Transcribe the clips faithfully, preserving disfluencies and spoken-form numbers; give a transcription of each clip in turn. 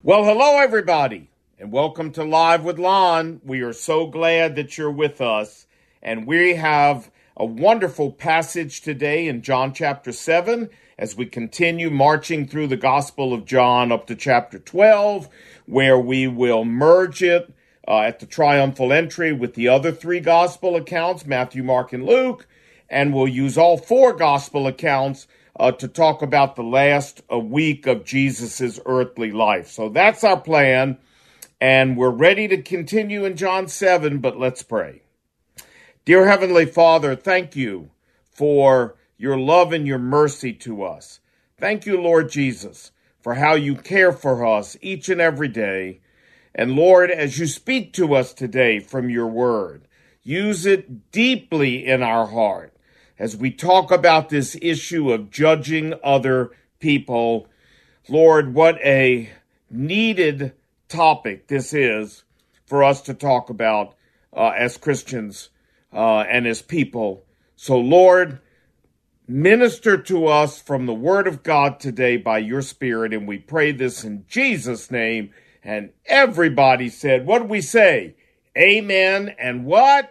Well, hello, everybody, and welcome to Live with Lon. We are so glad that you're with us, and we have a wonderful passage today in John chapter seven as we continue marching through the Gospel of John up to chapter twelve, where we will merge it uh, at the triumphal entry with the other three Gospel accounts, Matthew, Mark, and Luke, and we'll use all four Gospel accounts Uh, to talk about the last a week of Jesus' earthly life. So that's our plan, and we're ready to continue in John seven, but let's pray. Dear Heavenly Father, thank you for your love and your mercy to us. Thank you, Lord Jesus, for how you care for us each and every day. And Lord, as you speak to us today from your word, use it deeply in our heart. As we talk about this issue of judging other people, Lord, what a needed topic this is for us to talk about uh, as Christians uh, and as people. So, Lord, minister to us from the Word of God today by your Spirit, and we pray this in Jesus' name. And everybody said, what did we say? Amen. And what?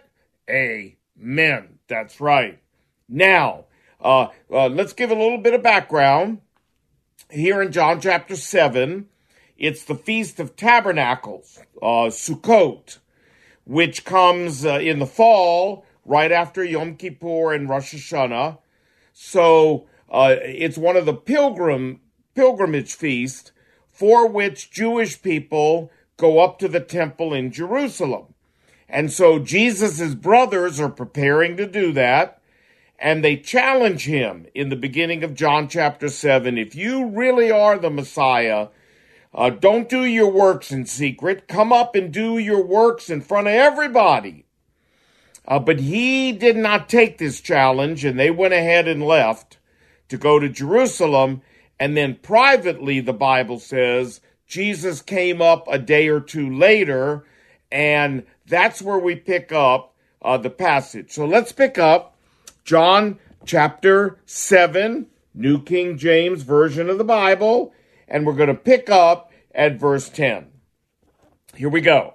Amen. That's right. Now, uh, uh, let's give a little bit of background. Here in John chapter seven, it's the Feast of Tabernacles, uh, Sukkot, which comes uh, in the fall, right after Yom Kippur and Rosh Hashanah. So uh, it's one of the pilgrim pilgrimage feasts for which Jewish people go up to the temple in Jerusalem. And so Jesus' brothers are preparing to do that. And they challenge him in the beginning of John chapter seven. If you really are the Messiah, uh, don't do your works in secret. Come up and do your works in front of everybody. Uh, but he did not take this challenge, and they went ahead and left to go to Jerusalem. And then privately, the Bible says, Jesus came up a day or two later, and that's where we pick up uh, the passage. So let's pick up John chapter seven, New King James Version of the Bible, and we're going to pick up at verse ten. Here we go.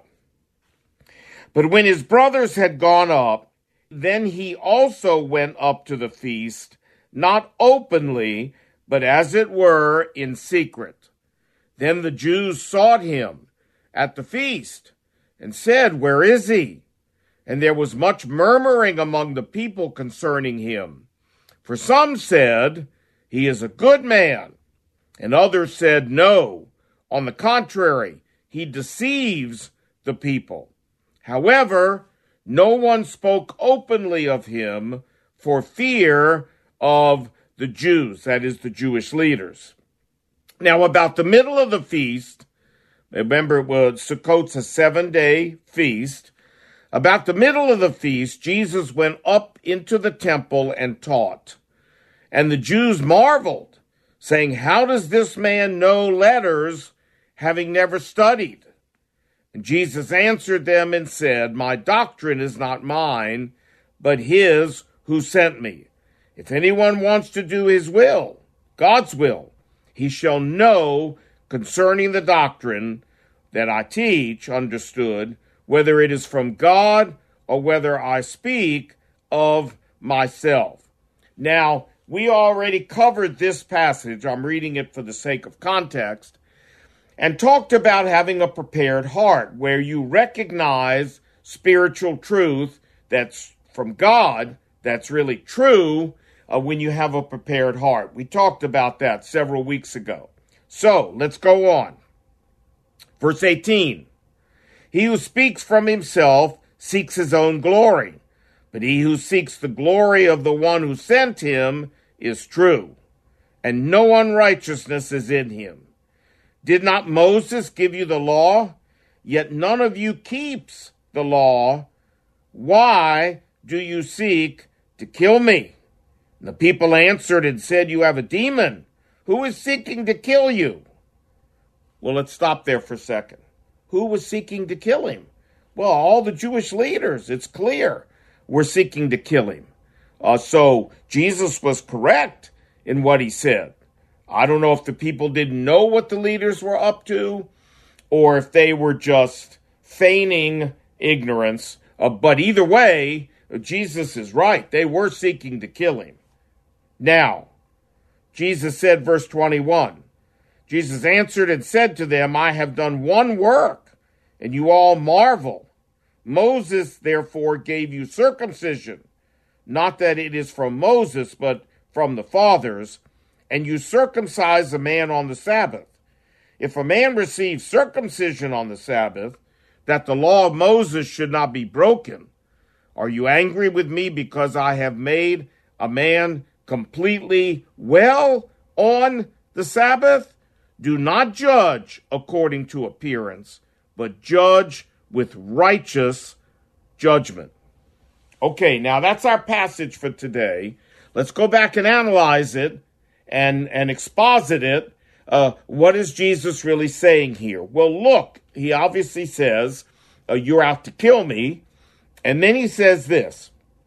But when his brothers had gone up, then he also went up to the feast, not openly, but as it were in secret. Then the Jews sought him at the feast and said, "Where is he?" And there was much murmuring among the people concerning him. For some said, "He is a good man." And others said, "No, on the contrary, he deceives the people." However, no one spoke openly of him for fear of the Jews, that is, the Jewish leaders. Now, about the middle of the feast, remember it was Sukkot's a seven-day feast. About the middle of the feast, Jesus went up into the temple and taught. And the Jews marveled, saying, "How does this man know letters, having never studied?" And Jesus answered them and said, "My doctrine is not mine, but his who sent me. If anyone wants to do his will, God's will, he shall know concerning the doctrine that I teach, understood, whether it is from God or whether I speak of myself." Now, we already covered this passage. I'm reading it for the sake of context, and talked about having a prepared heart, where you recognize spiritual truth that's from God, that's really true, uh, when you have a prepared heart. We talked about that several weeks ago. So, let's go on. Verse eighteen. He who speaks from himself seeks his own glory, but he who seeks the glory of the one who sent him is true, and no unrighteousness is in him. Did not Moses give you the law? Yet none of you keeps the law. Why do you seek to kill me? And the people answered and said, "You have a demon. Who is seeking to kill you?" Well, let's stop there for a second. Who was seeking to kill him? Well, all the Jewish leaders, it's clear, were seeking to kill him. Uh, so Jesus was correct in what he said. I don't know if the people didn't know what the leaders were up to, or if they were just feigning ignorance. Uh, but either way, Jesus is right. They were seeking to kill him. Now, Jesus said, verse twenty-one, Jesus answered and said to them, I have done one work, and you all marvel. Moses, therefore, gave you circumcision, not that it is from Moses, but from the fathers, and you circumcise a man on the Sabbath. If a man receives circumcision on the Sabbath, that the law of Moses should not be broken, are you angry with me because I have made a man completely well on the Sabbath? Do not judge according to appearance, but judge with righteous judgment. Okay, now that's our passage for today. Let's go back and analyze it and, and exposit it. Uh, what is Jesus really saying here? Well, look, he obviously says, uh, you're out to kill me. And then he says this.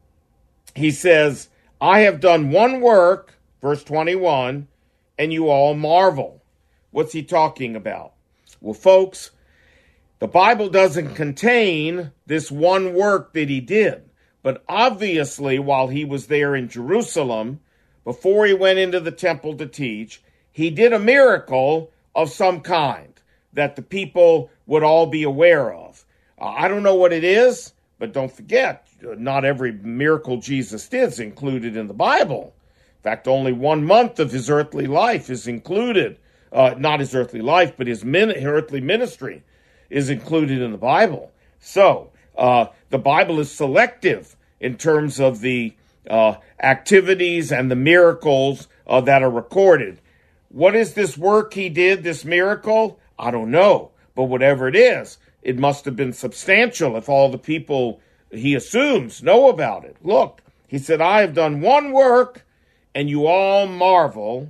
He says, I have done one work, verse twenty-one, and you all marvel. What's he talking about? Well, folks, the Bible doesn't contain this one work that he did. But obviously, while he was there in Jerusalem, before he went into the temple to teach, he did a miracle of some kind that the people would all be aware of. Uh, I don't know what it is, but don't forget, not every miracle Jesus did is included in the Bible. In fact, only one month of his earthly life is included. Uh, not his earthly life, but his min- earthly ministry is included in the Bible. So, uh, the Bible is selective in terms of the uh, activities and the miracles uh, that are recorded. What is this work he did, this miracle? I don't know. But whatever it is, it must have been substantial if all the people, he assumes, know about it. Look, he said, I have done one work, and you all marvel.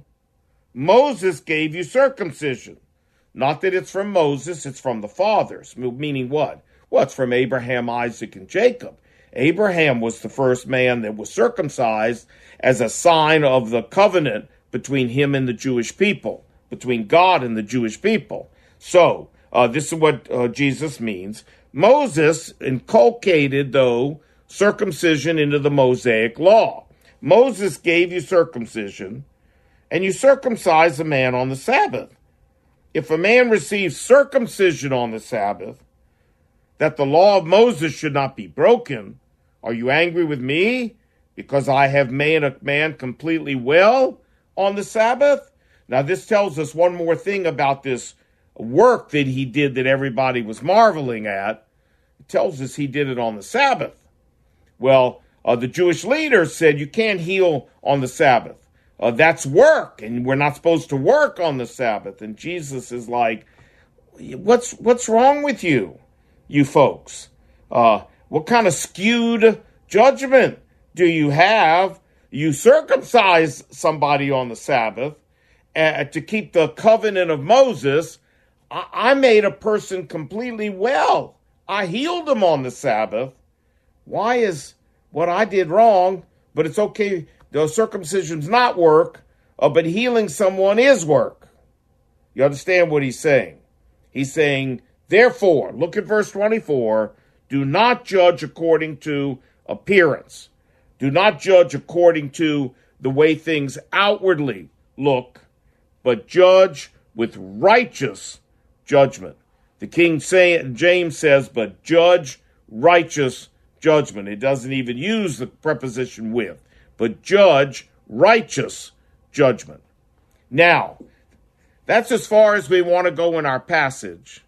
Moses gave you circumcision. Not that it's from Moses, it's from the fathers. Meaning what? Well, it's from Abraham, Isaac, and Jacob. Abraham was the first man that was circumcised as a sign of the covenant between him and the Jewish people, between God and the Jewish people. So, uh, this is what uh, Jesus means. Moses inculcated, though, circumcision into the Mosaic law. Moses gave you circumcision, and you circumcise a man on the Sabbath. If a man receives circumcision on the Sabbath, that the law of Moses should not be broken, are you angry with me because I have made a man completely well on the Sabbath? Now, this tells us one more thing about this work that he did that everybody was marveling at. It tells us he did it on the Sabbath. Well, uh, the Jewish leaders said you can't heal on the Sabbath. Uh, that's work, and we're not supposed to work on the Sabbath. And Jesus is like, what's what's wrong with you, you folks? Uh, what kind of skewed judgment do you have? You circumcise somebody on the Sabbath uh, to keep the covenant of Moses. I-, I made a person completely well. I healed him on the Sabbath. Why is what I did wrong, but it's okay? The circumcision's not work, uh, but healing someone is work. You understand what he's saying? He's saying, therefore, look at verse twenty-four, do not judge according to appearance. Do not judge according to the way things outwardly look, but judge with righteous judgment. The King James says, but judge righteous judgment. It doesn't even use the preposition with, but judge righteous judgment. Now, that's as far as we want to go in our passage,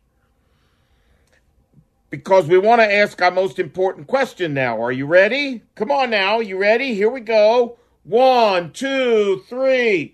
because we want to ask our most important question now. Are you ready? Come on now. You ready? Here we go. One, two, three.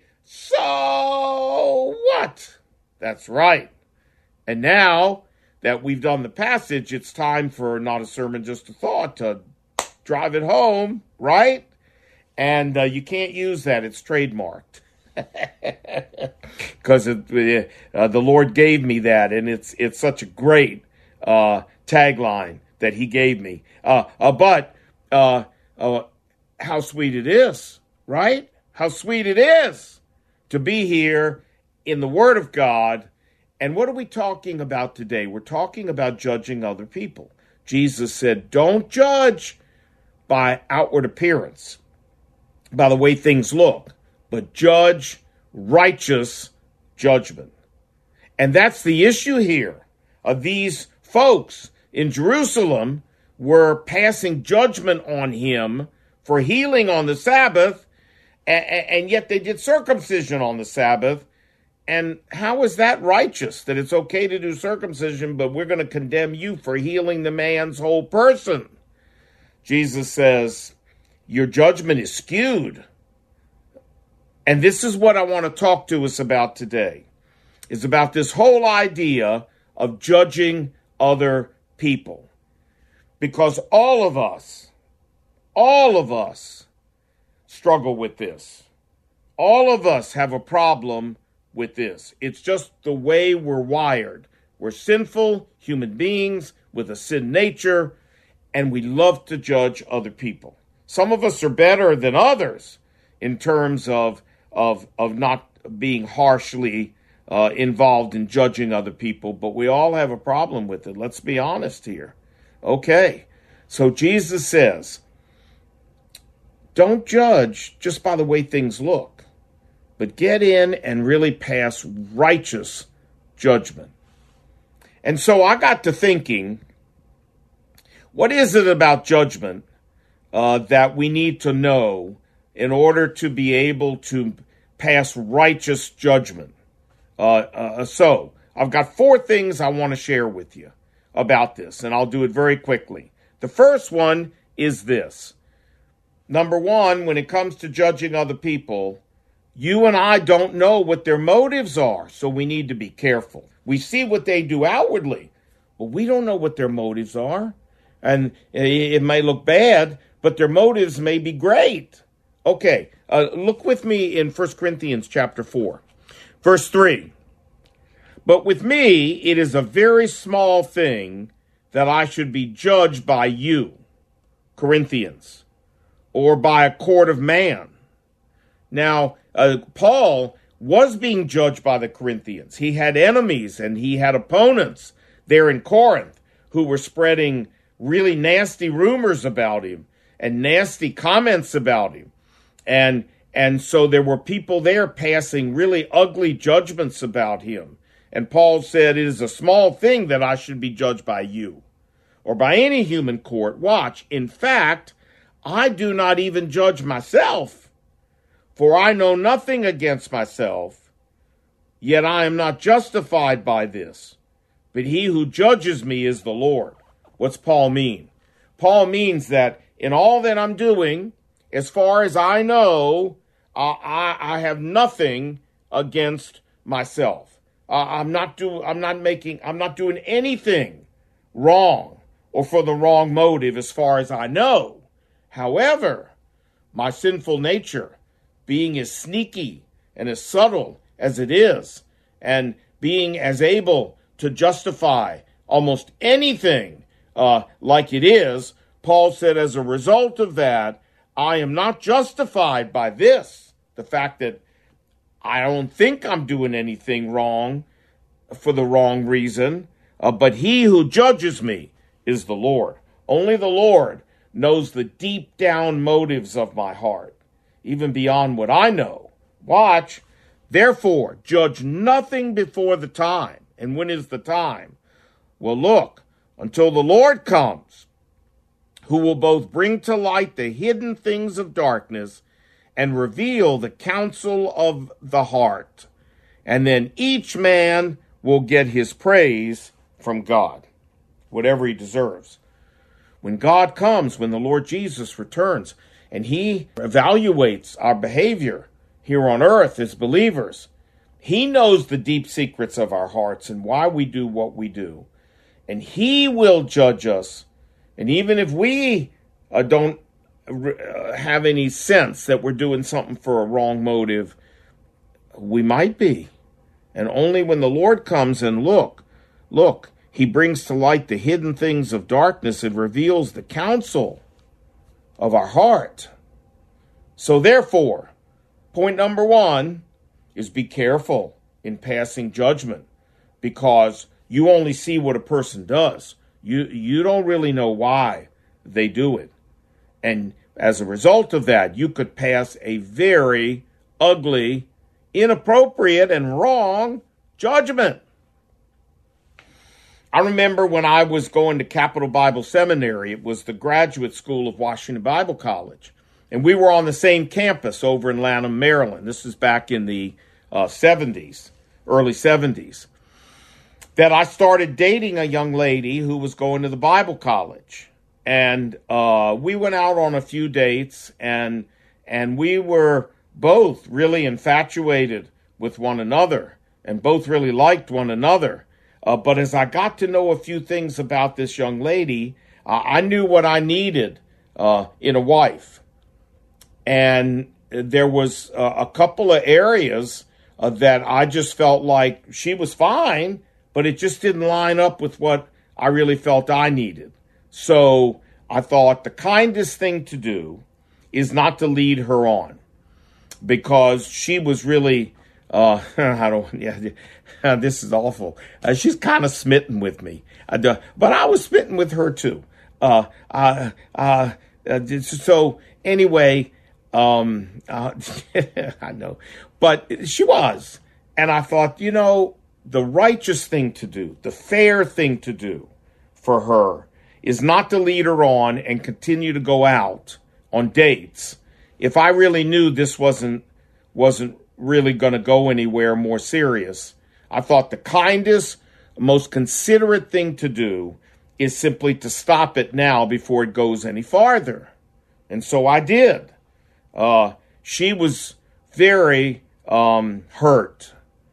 So what? That's right. And now that we've done the passage, it's time for Not a Sermon, Just a Thought to drive it home, right? And uh, you can't use that. It's trademarked. Because uh, the Lord gave me that, and it's it's such a great uh, tagline that he gave me. Uh, uh, but uh, uh, how sweet it is, right? How sweet it is to be here in the Word of God And what are we talking about today? We're talking about judging other people. Jesus said, don't judge by outward appearance, by the way things look, but judge righteous judgment. And that's the issue here. Of these folks in Jerusalem were passing judgment on him for healing on the Sabbath, and yet they did circumcision on the Sabbath. And how is that righteous, that it's okay to do circumcision, but we're going to condemn you for healing the man's whole person? Jesus says, your judgment is skewed. And this is what I want to talk to us about today, is about this whole idea of judging other people. Because all of us, all of us struggle with this. All of us have a problem with this. It's just the way we're wired. We're sinful human beings with a sin nature, and we love to judge other people. Some of us are better than others in terms of of of not being harshly uh, involved in judging other people, but we all have a problem with it. Let's be honest here. Okay, so Jesus says, don't judge just by the way things look, but get in and really pass righteous judgment. And so I got to thinking, what is it about judgment uh, that we need to know in order to be able to pass righteous judgment? Uh, uh, so I've got four things I want to share with you about this, and I'll do it very quickly. The first one is this. Number one, when it comes to judging other people, you and I don't know what their motives are, so we need to be careful. We see what they do outwardly, but we don't know what their motives are. And it may look bad, but their motives may be great. Okay, uh, look with me in First Corinthians chapter four, verse three. But with me, it is a very small thing that I should be judged by you, Corinthians, or by a court of man. Now, uh, Paul was being judged by the Corinthians. He had enemies and he had opponents there in Corinth who were spreading really nasty rumors about him and nasty comments about him. And, and so there were people there passing really ugly judgments about him. And Paul said, it is a small thing that I should be judged by you or by any human court. Watch, in fact, I do not even judge myself, for I know nothing against myself, yet I am not justified by this. But he who judges me is the Lord. What's Paul mean? Paul means that in all that I'm doing, as far as I know, uh, I, I have nothing against myself. Uh, I'm not do I'm not making I'm not doing anything wrong or for the wrong motive as far as I know. However, my sinful nature, being as sneaky and as subtle as it is, and being as able to justify almost anything uh, like it is, Paul said, as a result of that, I am not justified by this, the fact that I don't think I'm doing anything wrong for the wrong reason, uh, but he who judges me is the Lord. Only the Lord knows the deep down motives of my heart, even beyond what I know. Watch. Therefore, judge nothing before the time. And when is the time? Well, look, until the Lord comes, who will both bring to light the hidden things of darkness and reveal the counsel of the heart. And then each man will get his praise from God, whatever he deserves. When God comes, when the Lord Jesus returns, and he evaluates our behavior here on earth as believers, he knows the deep secrets of our hearts and why we do what we do. And he will judge us. And even if we uh, don't uh, have any sense that we're doing something for a wrong motive, we might be. And only when the Lord comes and look, look, he brings to light the hidden things of darkness and reveals the counsel of our heart. So therefore, point number one is be careful in passing judgment because you only see what a person does. You you don't really know why they do it. And as a result of that, you could pass a very ugly, inappropriate, and wrong judgment. I remember when I was going to Capital Bible Seminary, it was the graduate school of Washington Bible College. And we were on the same campus over in Lanham, Maryland. This is back in the uh, seventies, early seventies. That I started dating a young lady who was going to the Bible college. And uh, we went out on a few dates, and and we were both really infatuated with one another and both really liked one another. Uh, but as I got to know a few things about this young lady, uh, I knew what I needed uh, in a wife. And there was uh, a couple of areas uh, that I just felt like she was fine, but it just didn't line up with what I really felt I needed. So I thought the kindest thing to do is not to lead her on, because she was really, uh, I don't, yeah, this is awful. Uh, she's kind of smitten with me, uh, but I was smitten with her too. Uh, uh, uh, uh, so anyway, um, uh, I know, but she was, and I thought, you know, the righteous thing to do, the fair thing to do for her is not to lead her on and continue to go out on dates if I really knew this wasn't wasn't really going to go anywhere more serious. I thought the kindest, most considerate thing to do is simply to stop it now before it goes any farther. And so I did. Uh, she was very um, hurt.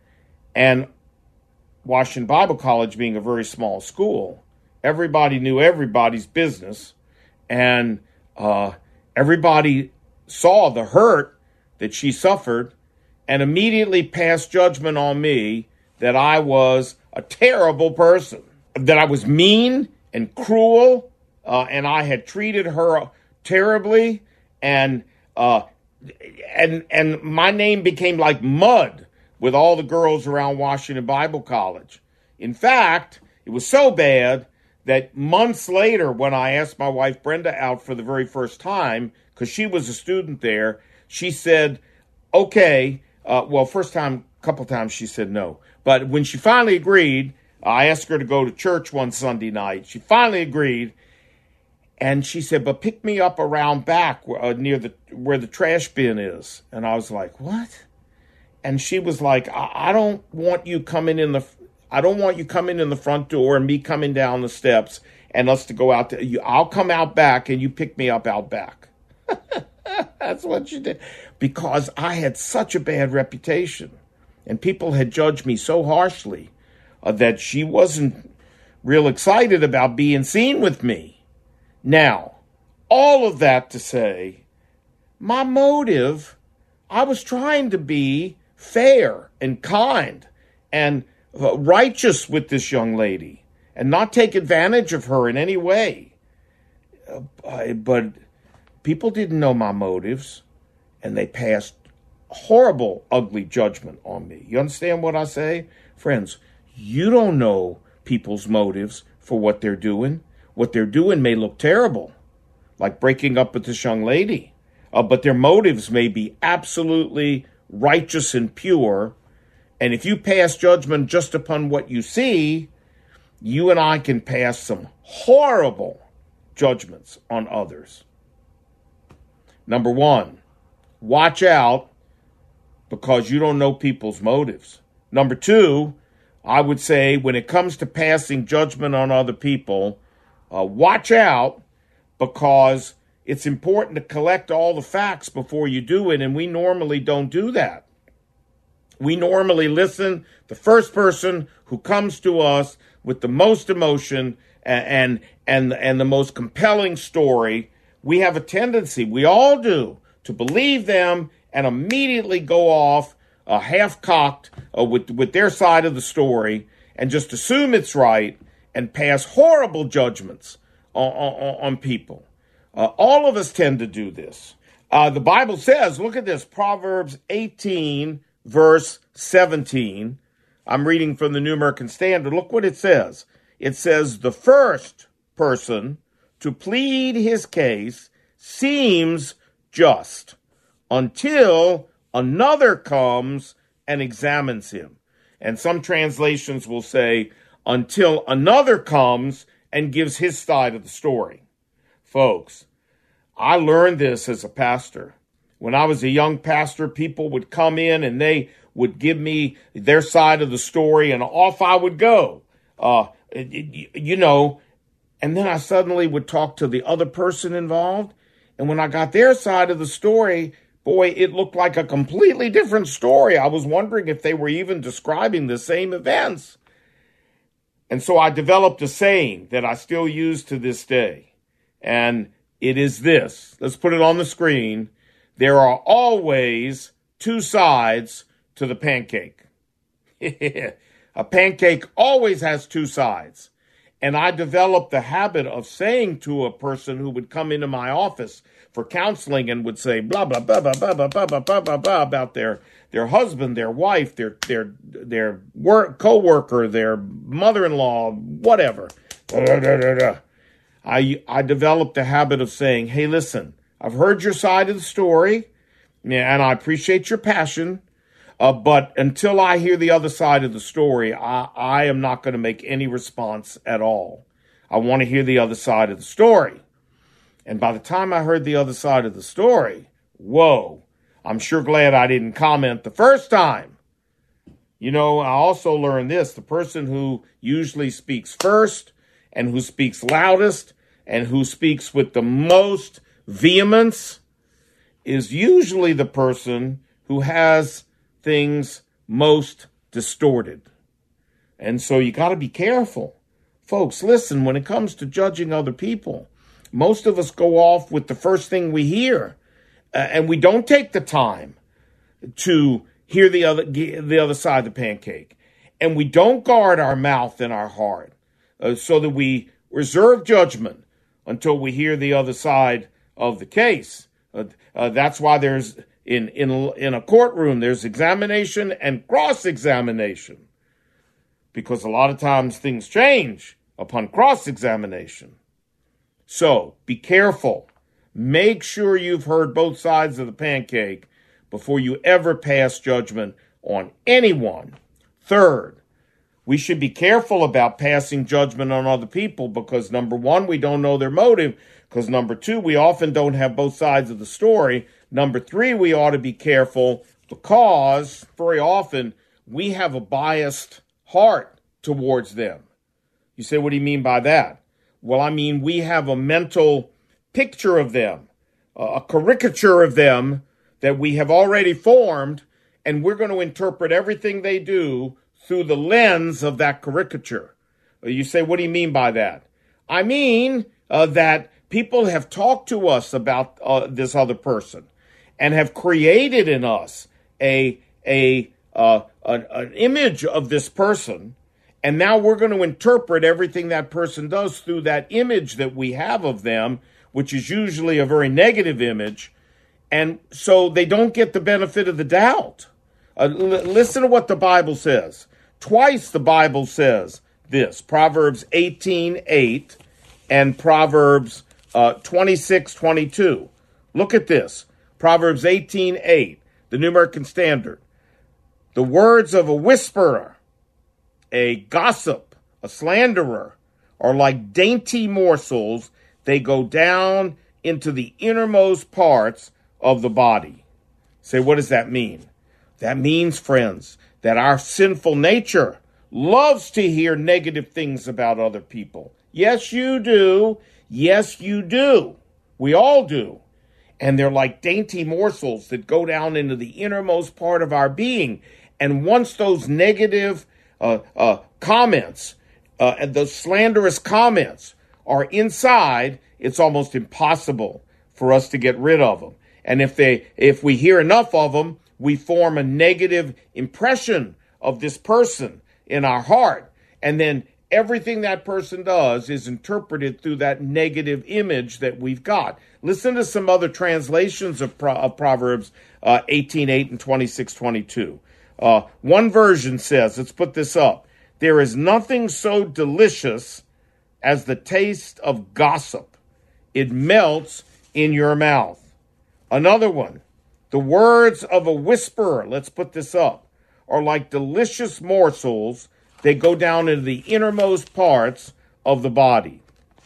And Washington Bible College being a very small school, everybody knew everybody's business, and uh, everybody saw the hurt that she suffered and immediately passed judgment on me that I was a terrible person, that I was mean and cruel, uh, and I had treated her terribly, and uh, and and my name became like mud with all the girls around Washington Bible College. In fact, it was so bad that months later, when I asked my wife Brenda out for the very first time, because she was a student there, she said, okay, uh, well, first time, a couple times she said no. But when she finally agreed, I asked her to go to church one Sunday night. She finally agreed, and she said, but pick me up around back uh, near the where the trash bin is. And I was like, what? And she was like, I, I don't want you coming in the, I don't want you coming in the front door and me coming down the steps and us to go out to, you, I'll come out back and you pick me up out back. That's what she did. Because I had such a bad reputation and people had judged me so harshly uh, that she wasn't real excited about being seen with me. Now, all of that to say, my motive, I was trying to be fair and kind and uh, righteous with this young lady and not take advantage of her in any way. Uh, I, but people didn't know my motives, and they passed horrible, ugly judgment on me. You understand what I say? Friends, you don't know people's motives for what they're doing. What they're doing may look terrible, like breaking up with this young lady, uh, but their motives may be absolutely righteous and pure. And if you pass judgment just upon what you see, you and I can pass some horrible judgments on others. Number one, watch out because you don't know people's motives. Number two, I would say when it comes to passing judgment on other people, uh, watch out because it's important to collect all the facts before you do it, and we normally don't do that. We normally listen to the first person who comes to us with the most emotion and and and the most compelling story. We have a tendency, we all do, to believe them and immediately go off uh, half-cocked uh, with, with their side of the story and just assume it's right and pass horrible judgments on, on, on people. Uh, all of us tend to do this. Uh, the Bible says, look at this, Proverbs eighteen, verse seventeen. I'm reading from the New American Standard. Look what it says. It says the first person to plead his case seems just until another comes and examines him. And some translations will say until another comes and gives his side of the story. Folks, I learned this as a pastor. When I was a young pastor, people would come in and they would give me their side of the story, and off I would go. Uh, you know, and then I suddenly would talk to the other person involved. And when I got their side of the story, boy, it looked like a completely different story. I was wondering if they were even describing the same events. And so I developed a saying that I still use to this day. And it is this. Let's put it on the screen. There are always two sides to the pancake. A pancake always has two sides. And I developed the habit of saying to a person who would come into my office for counseling and would say blah, blah, blah, blah, blah, blah, blah, blah, blah, blah, blah about their, their husband, their wife, their, their, their work, co-worker, their mother-in-law, whatever. Da, da, da, da, da. I, I developed the habit of saying, hey, listen, I've heard your side of the story, and I appreciate your passion, uh, but until I hear the other side of the story, I, I am not going to make any response at all. I want to hear the other side of the story. And by the time I heard the other side of the story, whoa, I'm sure glad I didn't comment the first time. You know, I also learned this, the person who usually speaks first and who speaks loudest and who speaks with the most vehemence is usually the person who has things most distorted. And so you got to be careful. Folks, listen, when it comes to judging other people, most of us go off with the first thing we hear, uh, and we don't take the time to hear the other the other side of the pancake. And we don't guard our mouth and our heart uh, so that we reserve judgment until we hear the other side of the case. Uh, uh, that's why there's, in, in, in a courtroom, there's examination and cross-examination. Because a lot of times things change upon cross-examination. So, be careful. Make sure you've heard both sides of the pancake before you ever pass judgment on anyone. Third, we should be careful about passing judgment on other people because, number one, we don't know their motive. Because, number two, we often don't have both sides of the story. Number three, we ought to be careful because, very often, we have a biased heart towards them. You say, what do you mean by that? Well, I mean, we have a mental picture of them, a caricature of them that we have already formed, and we're going to interpret everything they do through the lens of that caricature. You say, what do you mean by that? I mean uh, that people have talked to us about uh, this other person and have created in us a, a, uh, an, an image of this person. And now we're going to interpret everything that person does through that image that we have of them, which is usually a very negative image. And so they don't get the benefit of the doubt. Uh, l- listen to what the Bible says. Twice the Bible says this, Proverbs eighteen eight and Proverbs uh, twenty-six twenty-two. Look at this. Proverbs eighteen eight, the New American Standard. The words of a whisperer, a gossip, a slanderer, are like dainty morsels. They go down into the innermost parts of the body. Say, what does that mean? That means, friends, that our sinful nature loves to hear negative things about other people. Yes, you do. Yes, you do. We all do. And they're like dainty morsels that go down into the innermost part of our being. And once those negative uh, uh, comments, uh, and those slanderous comments are inside, it's almost impossible for us to get rid of them. And if they, if we hear enough of them, we form a negative impression of this person in our heart. And then everything that person does is interpreted through that negative image that we've got. Listen to some other translations of, Pro- of Proverbs uh, eighteen eight and twenty-six twenty-two. Uh, one version says, let's put this up. There is nothing so delicious as the taste of gossip. It melts in your mouth. Another one, the words of a whisperer, let's put this up, are like delicious morsels. They go down into the innermost parts of the body.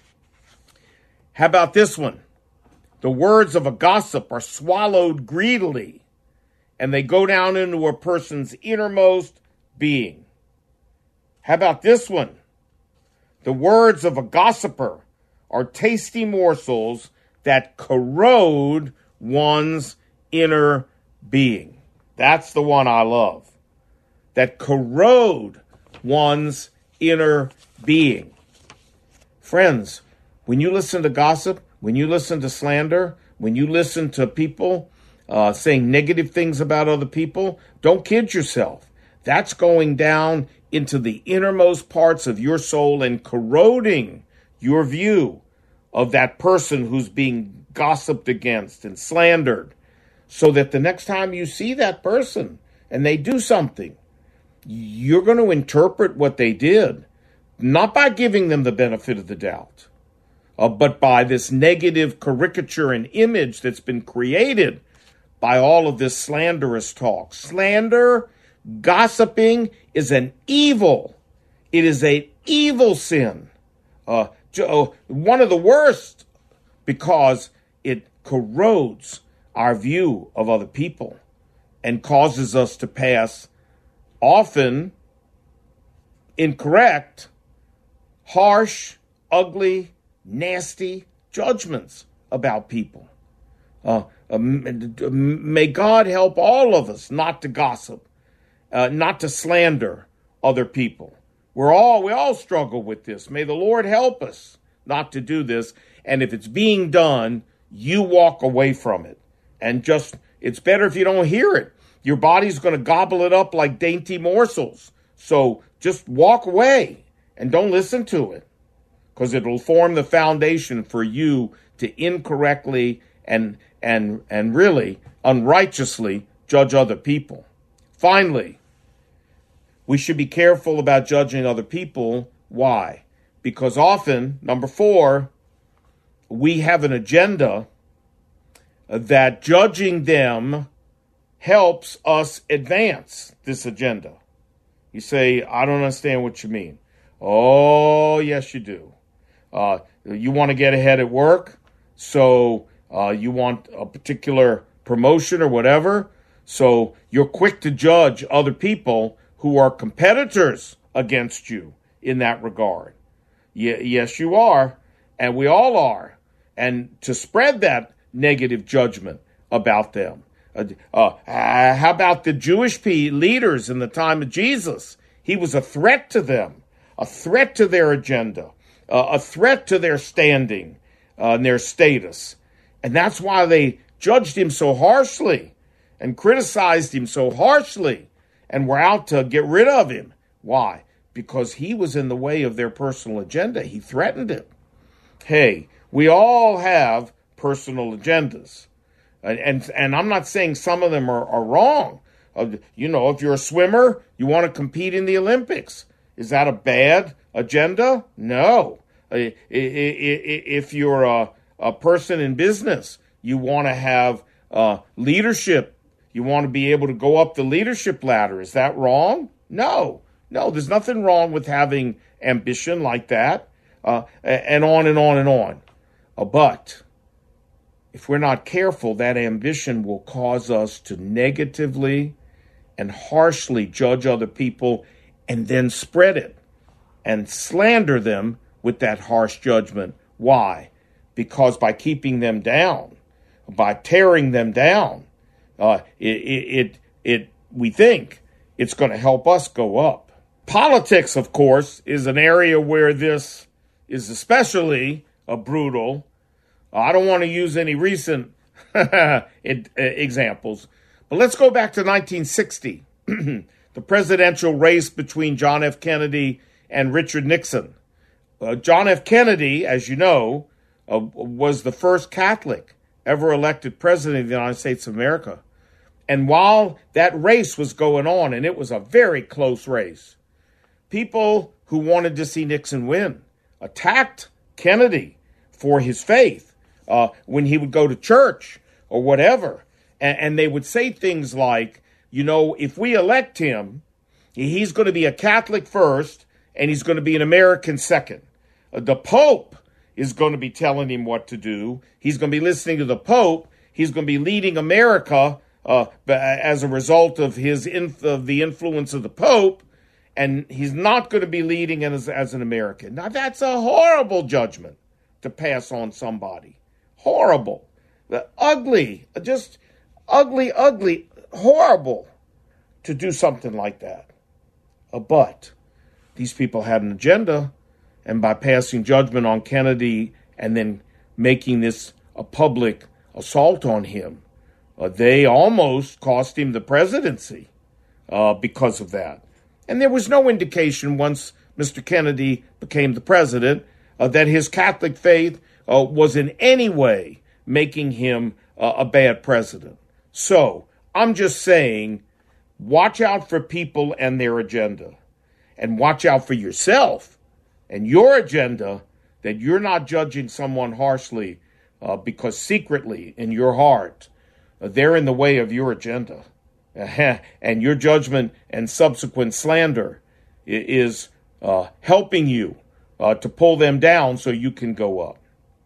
How about this one? The words of a gossip are swallowed greedily, and they go down into a person's innermost being. How about this one? The words of a gossiper are tasty morsels that corrode one's inner being. That's the one I love. That corrode one's inner being. Friends, when you listen to gossip, when you listen to slander, when you listen to people uh, saying negative things about other people, don't kid yourself. That's going down into the innermost parts of your soul and corroding your view of that person who's being gossiped against and slandered, so that the next time you see that person and they do something, you're going to interpret what they did, not by giving them the benefit of the doubt, uh, but by this negative caricature and image that's been created by all of this slanderous talk. Slander, gossiping is an evil. It is an evil sin. Uh, one of the worst, because it corrodes our view of other people and causes us to pass often incorrect, harsh, ugly, nasty judgments about people. Uh, uh, may God help all of us not to gossip, uh, not to slander other people. We're all, we all struggle with this. May the Lord help us not to do this. And if it's being done, you walk away from it. And just, it's better if you don't hear it. Your body's going to gobble it up like dainty morsels. So just walk away and don't listen to it, because it'll form the foundation for you to incorrectly and and and really unrighteously judge other people. Finally, we should be careful about judging other people. Why? Because often, number four, we have an agenda that judging them helps us advance this agenda. You say, I don't understand what you mean. Oh, yes, you do. Uh, you want to get ahead at work, so uh, you want a particular promotion or whatever, so you're quick to judge other people who are competitors against you in that regard. Y- yes, you are, and we all are. And to spread that negative judgment about them. Uh, uh, how about the Jewish leaders in the time of Jesus? He was a threat to them, a threat to their agenda, uh, a threat to their standing uh, and their status. And that's why they judged him so harshly and criticized him so harshly and were out to get rid of him. Why? Because he was in the way of their personal agenda. He threatened it. Hey, we all have personal agendas. And, and and I'm not saying some of them are, are wrong. Uh, you know, if you're a swimmer, you want to compete in the Olympics. Is that a bad agenda? No. Uh, if you're a, a person in business, you want to have uh, leadership. You want to be able to go up the leadership ladder. Is that wrong? No. No, there's nothing wrong with having ambition like that, uh, and on and on and on. Uh, but if we're not careful, that ambition will cause us to negatively and harshly judge other people and then spread it and slander them with that harsh judgment. Why? Because by keeping them down, by tearing them down, uh, it, it, it, we think it's going to help us go up. Politics, of course, is an area where this is especially uh, brutal. I don't want to use any recent examples, but let's go back to nineteen sixty, the presidential race between John F. Kennedy and Richard Nixon. Uh, John F. Kennedy, as you know, uh, was the first Catholic ever elected president of the United States of America. And while that race was going on, and it was a very close race, people who wanted to see Nixon win attacked Kennedy for his faith uh, when he would go to church or whatever. And, and they would say things like, you know, if we elect him, he's going to be a Catholic first and he's going to be an American second. Uh, the Pope is going to be telling him what to do. He's going to be listening to the Pope. He's going to be leading America uh, as a result of his inf- of the influence of the Pope. And he's not going to be leading as, as an American. Now, that's a horrible judgment to pass on somebody. Horrible. The ugly, just ugly, ugly, horrible to do something like that. Uh, but these people had an agenda, and by passing judgment on Kennedy and then making this a public assault on him, uh, they almost cost him the presidency uh, because of that. And there was no indication once Mister Kennedy became the president uh, that his Catholic faith uh, was in any way making him uh, a bad president. So I'm just saying, watch out for people and their agenda. And watch out for yourself and your agenda, that you're not judging someone harshly uh, because secretly in your heart, uh, they're in the way of your agenda. And your judgment and subsequent slander is uh, helping you uh, to pull them down so you can go up.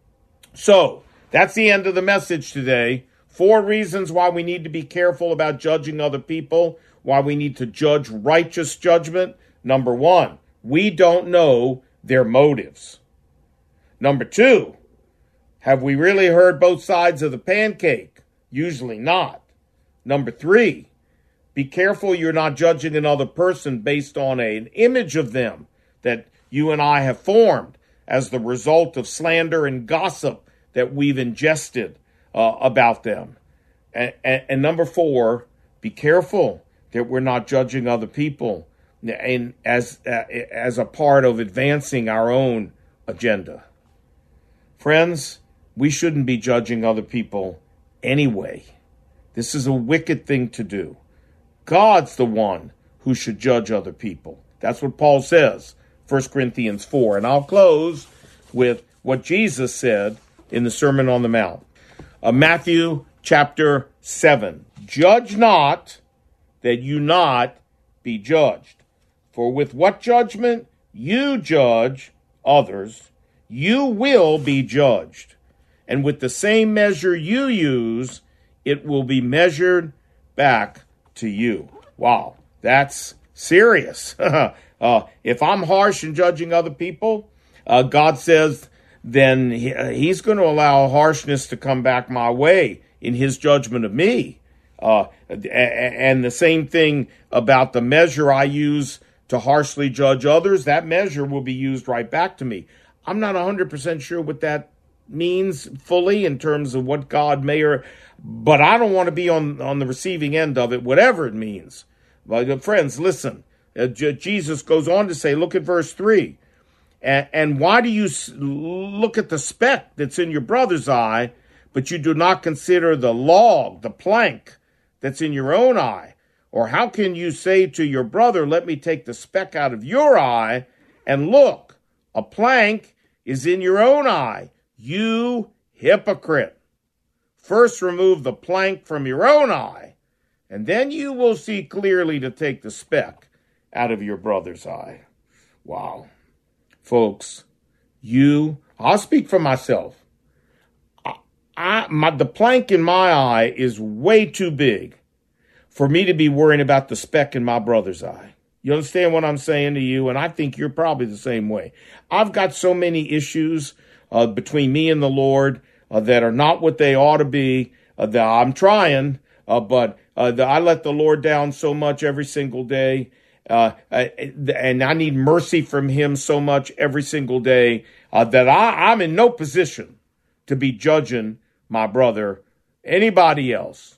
So that's the end of the message today. Four reasons why we need to be careful about judging other people, why we need to judge righteous judgment. Number one, we don't know their motives. Number two, have we really heard both sides of the pancake? Usually not. Number three, be careful you're not judging another person based on a, an image of them that you and I have formed as the result of slander and gossip that we've ingested uh, about them. And, and, and number four, be careful that we're not judging other people and as uh, as a part of advancing our own agenda. Friends, we shouldn't be judging other people anyway. This is a wicked thing to do. God's the one who should judge other people. That's what Paul says, First Corinthians four. And I'll close with what Jesus said in the Sermon on the Mount. Uh, Matthew chapter seven. Judge not, that you not be judged. For with what judgment you judge others, you will be judged. And with the same measure you use, it will be measured back to you. Wow, that's serious. uh, if I'm harsh in judging other people, uh, God says, then he, uh, he's going to allow harshness to come back my way in his judgment of me. Uh, and the same thing about the measure I use to harshly judge others, that measure will be used right back to me. I'm not one hundred percent sure what that means fully in terms of what God may or, but I don't want to be on, on the receiving end of it, whatever it means. But friends, listen, uh, J- Jesus goes on to say, look at verse three. And, and why do you s- look at the speck that's in your brother's eye, but you do not consider the log, the plank that's in your own eye? Or how can you say to your brother, let me take the speck out of your eye, and look, a plank is in your own eye, you hypocrite. First remove the plank from your own eye, and then you will see clearly to take the speck out of your brother's eye. Wow. Folks, you, I'll speak for myself. I, I, my, the plank in my eye is way too big for me to be worrying about the speck in my brother's eye. You understand what I'm saying to you? And I think you're probably the same way. I've got so many issues uh, between me and the Lord uh, that are not what they ought to be, uh, that I'm trying, uh, but uh, the, I let the Lord down so much every single day. Uh, and I need mercy from him so much every single day uh, that I, I'm in no position to be judging my brother, anybody else.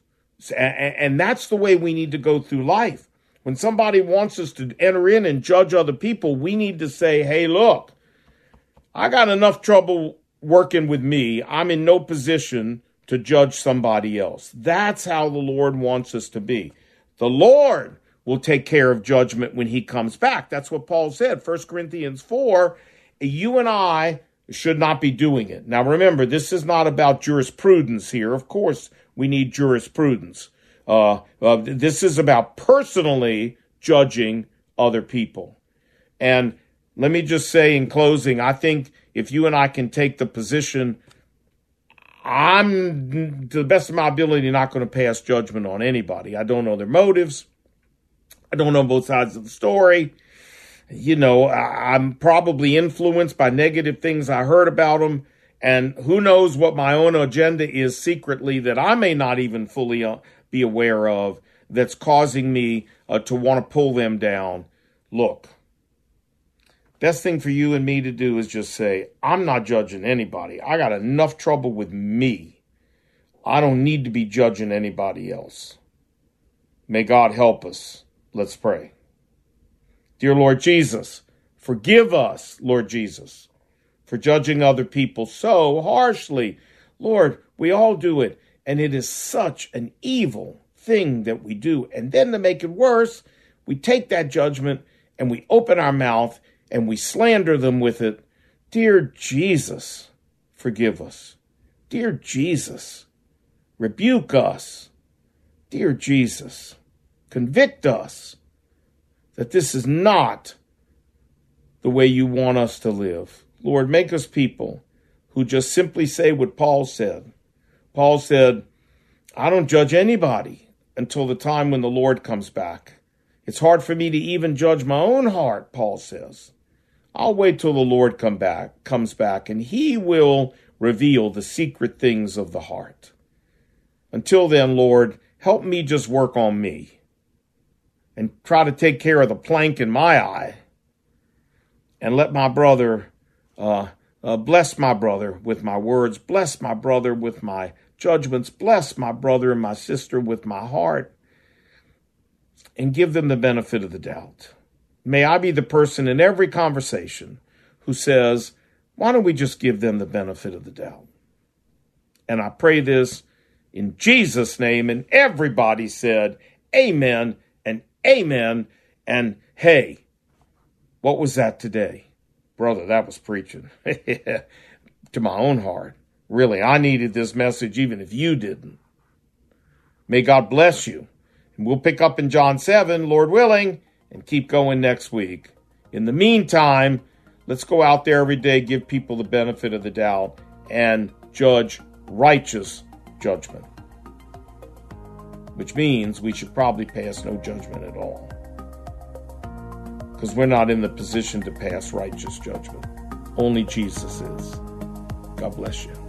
And that's the way we need to go through life. When somebody wants us to enter in and judge other people, we need to say, hey, look, I got enough trouble working with me. I'm in no position to to judge somebody else. That's how the Lord wants us to be. The Lord will take care of judgment when he comes back. That's what Paul said, First Corinthians four. You and I should not be doing it. Now remember, this is not about jurisprudence here. Of course, we need jurisprudence. Uh, uh, this is about personally judging other people. And let me just say in closing, I think if you and I can take the position, I'm, to the best of my ability, not going to pass judgment on anybody. I don't know their motives. I don't know both sides of the story. You know, I'm probably influenced by negative things I heard about them. And who knows what my own agenda is secretly that I may not even fully uh, be aware of that's causing me uh, to want to pull them down. Look, best thing for you and me to do is just say, I'm not judging anybody. I got enough trouble with me. I don't need to be judging anybody else. May God help us. Let's pray. Dear Lord Jesus, forgive us, Lord Jesus, for judging other people so harshly. Lord, we all do it, and it is such an evil thing that we do. And then to make it worse, we take that judgment and we open our mouth and we slander them with it. Dear Jesus, forgive us. Dear Jesus, rebuke us. Dear Jesus, convict us that this is not the way you want us to live. Lord, make us people who just simply say what Paul said. Paul said, I don't judge anybody until the time when the Lord comes back. It's hard for me to even judge my own heart, Paul says. I'll wait till the Lord come back, comes back, and he will reveal the secret things of the heart. Until then, Lord, help me just work on me and try to take care of the plank in my eye and let my brother, uh, uh, bless my brother with my words, bless my brother with my judgments, bless my brother and my sister with my heart, and give them the benefit of the doubt. May I be the person in every conversation who says, why don't we just give them the benefit of the doubt? And I pray this in Jesus' name, and everybody said, amen and amen. And hey, what was that today? Brother, that was preaching to my own heart. Really, I needed this message even if you didn't. May God bless you. And we'll pick up in John seven, Lord willing, and keep going next week. In the meantime, let's go out there every day, give people the benefit of the doubt, and judge righteous judgment. Which means we should probably pass no judgment at all. Because we're not in the position to pass righteous judgment. Only Jesus is. God bless you.